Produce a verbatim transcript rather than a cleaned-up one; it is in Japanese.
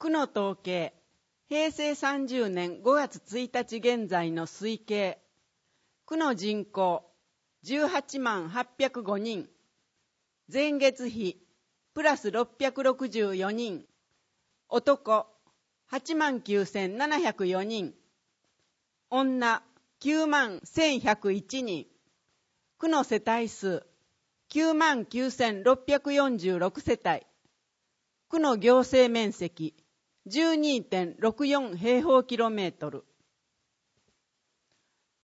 区の統計、へいせいさんじゅうねんごがつついたち現在の推計、区の人口じゅうはちまんはっぴゃくごにん、前月比プラスろっぴゃくろくじゅうよにん、男はちまんきゅうせんななひゃくよにん、女きゅうまんせんひゃくいちにん、区の世帯数きゅうまんきゅうせんろっぴゃくよんじゅうろくせたい、区の行政面積 じゅうにてんろくよん 平方キロメートル。